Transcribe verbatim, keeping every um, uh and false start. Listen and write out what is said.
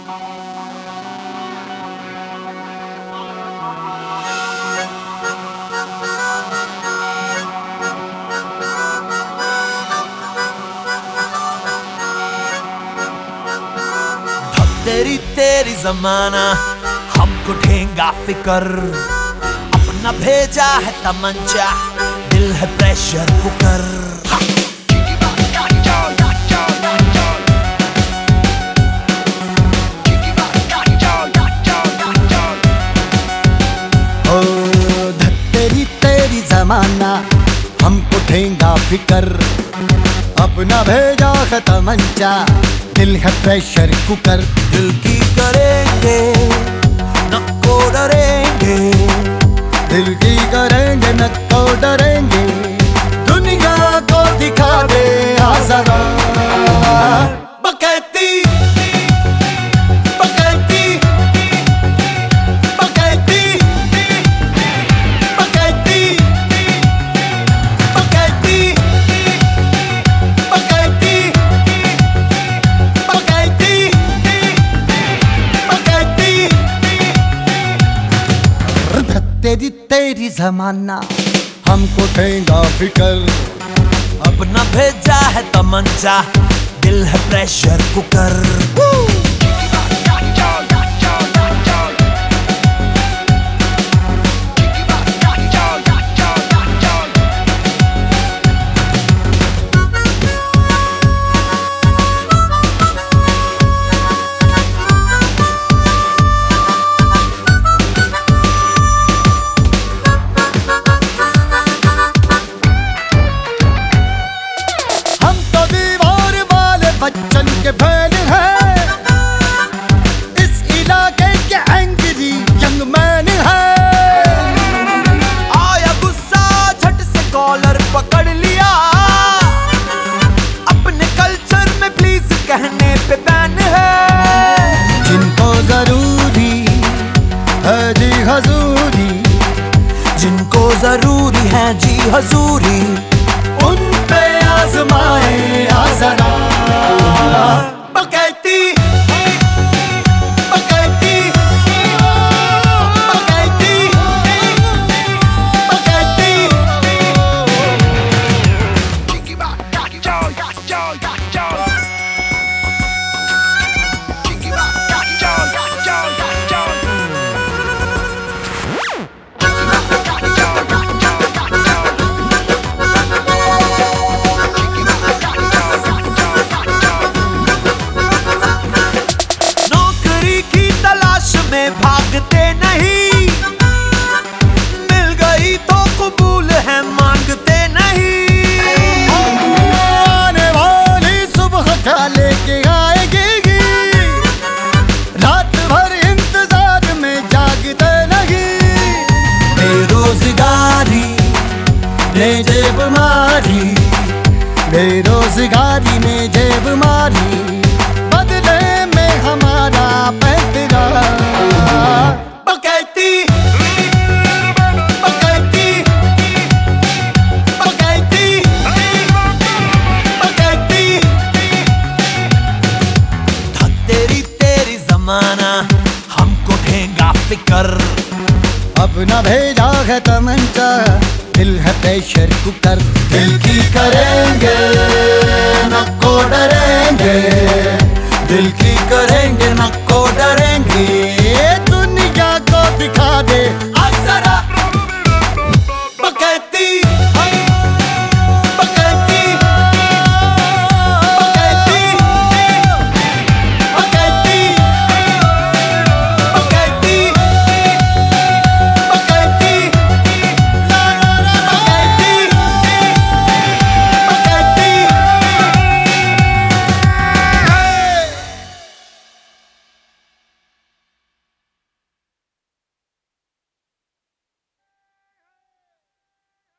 तेरी तेरी जमाना हमको ढेंगा फिकर, अपना भेजा है तमंचा, दिल है प्रेशर कुकर। ओ तेरी तेरी जमाना हमको ढेंगा फिकर, अपना भेजा है तमंचा, दिल है प्रेशर कुकर। दिल की करेंगे नको डरेंगे, दिल की करेंगे नको डरेंगे, दुनिया को दिखा दे आज़ादा। बकैती बकैती बकैती बकैती बकैती बकैती बकैती बकैती। तेरी तेरी जमाना हमको ढेंगा फिकर, अपना भेजा है तमंचा, दिल है प्रेशर कुकर। बच्चन के फैन है, इस इलाके के एंग्री यंग मैन है। आया गुस्सा झट से कॉलर पकड़ लिया, अपने कल्चर में प्लीज कहने पे बैन है। जिनको जरूरी है जी हजूरी, जिनको जरूरी है जी हजूरी, उन पे आजमाए आज़ादा। बकैती बकैती बकैती बकैती। भागते नहीं, मिल गई तो कबूल है मांगते नहीं। आने वाली सुबह क्या लेके आएगी, रात भर इंतजार में जागते नहीं। बेरोजगारी ने जेब मारी, बेरोजगारी ने जेब मारी, बदले में हमारा पैतरा। बकैती बकैती बकैती बकैती। था तेरी तेरी जमाना हमको ढेंगा फिकर, अपना भेजा है तमंचा, दिल है प्रेशर कुकर। दिल की करेंगे